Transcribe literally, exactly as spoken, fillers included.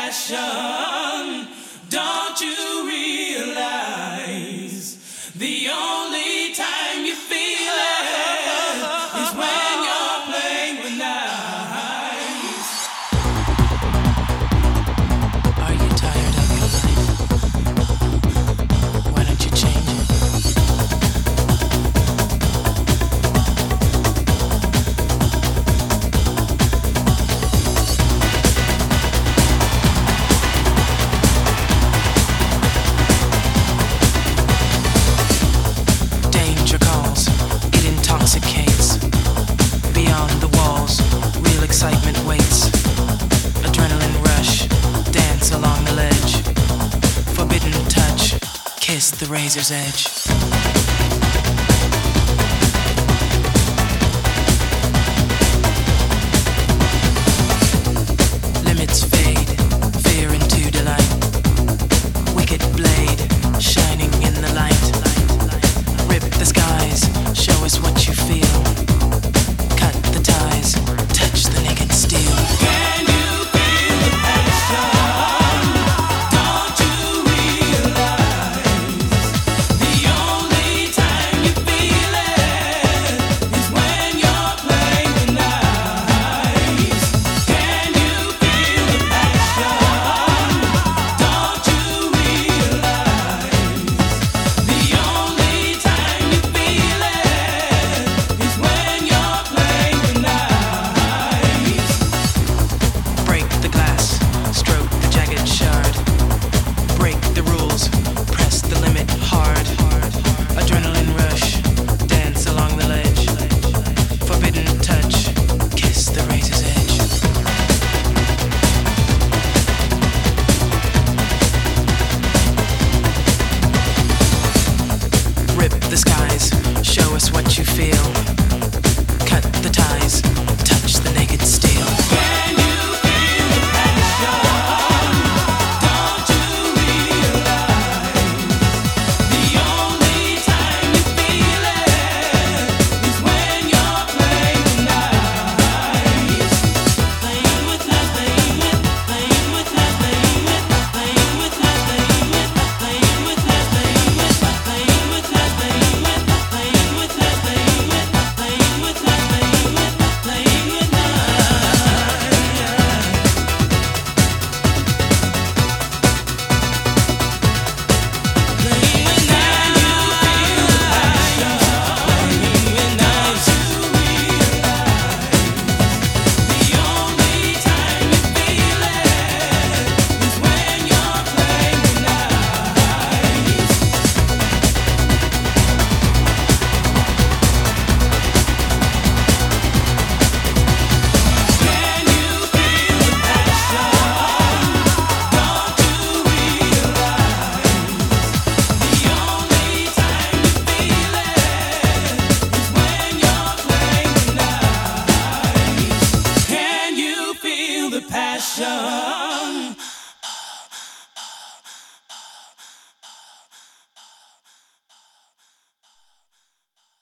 passion. Don't you realize the only time you feel it is when you're playing with knives? Are you tired of your life? Why don't you change it? Excitement waits, adrenaline rush, dance along the ledge, forbidden touch, kiss the razor's edge. Limits fade, fear into delight, wicked blade, shining in the light. Rip the skies, show us what you feel, cut the ties, touch the naked steel. Can you feel the passion? Don't you realize the only time you feel it is when you're playing with knives? Can you feel the passion? Don't you realize the only time you feel it is when you're playing with knives? Break the glass, stroke the jagged shard, break the rules, press the limit hard. Adrenaline rush, dance along the ledge, forbidden touch, kiss the razor's edge. Rip the skies, show us what you feel, cut the ties, touch the naked steel. Can you feel the passion? Don't you realize the only time you feel it is when you're playing with knives? Playing with knives, playing with, playing with knives, playing with, playing with knives, playing with, playing with knives, playing with, playing with knives, playing with, playing with knives, playing with, playing with knives, playing with, playing with knives. Can you feel the passion?